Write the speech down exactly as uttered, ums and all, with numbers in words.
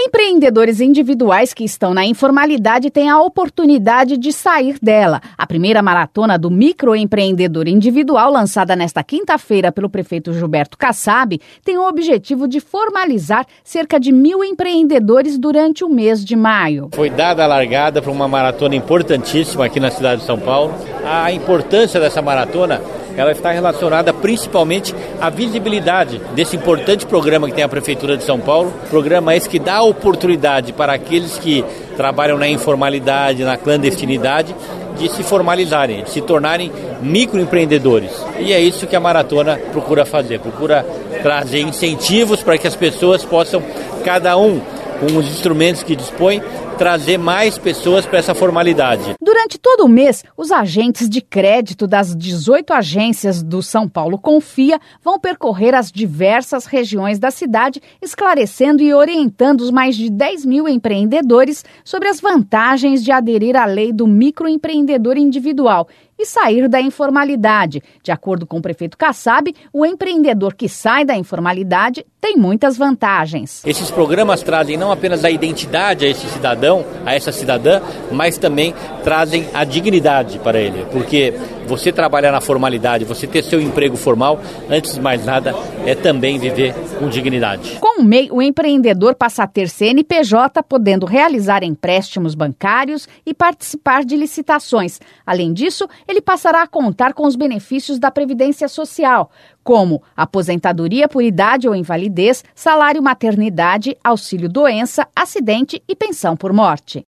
Empreendedores individuais que estão na informalidade têm a oportunidade de sair dela. A primeira maratona do microempreendedor individual, lançada nesta quinta-feira pelo prefeito Gilberto Kassab, tem o objetivo de formalizar cerca de mil empreendedores durante o mês de maio. Foi dada a largada para uma maratona importantíssima aqui na cidade de São Paulo. A importância dessa maratona, ela está relacionada principalmente à visibilidade desse importante programa que tem a Prefeitura de São Paulo. Programa esse que dá oportunidade para aqueles que trabalham na informalidade, na clandestinidade, de se formalizarem, de se tornarem microempreendedores. E é isso que a maratona procura fazer, procura trazer incentivos para que as pessoas possam, cada um com os instrumentos que dispõe, trazer mais pessoas para essa formalidade. Durante todo o mês, os agentes de crédito das dezoito agências do São Paulo Confia vão percorrer as diversas regiões da cidade, esclarecendo e orientando os mais de dez mil empreendedores sobre as vantagens de aderir à lei do microempreendedor individual e sair da informalidade. De acordo com o prefeito Kassab, o empreendedor que sai da informalidade tem muitas vantagens. Esses programas trazem não apenas a identidade a esse cidadão, a essa cidadã, mas também trazem a dignidade para ele, porque você trabalhar na formalidade, você ter seu emprego formal, antes de mais nada, é também viver com dignidade. Com o M E I, o empreendedor passa a ter C N P J, podendo realizar empréstimos bancários e participar de licitações. Além disso, ele passará a contar com os benefícios da Previdência Social, como aposentadoria por idade ou invalidez, salário maternidade, auxílio doença, acidente e pensão por morte.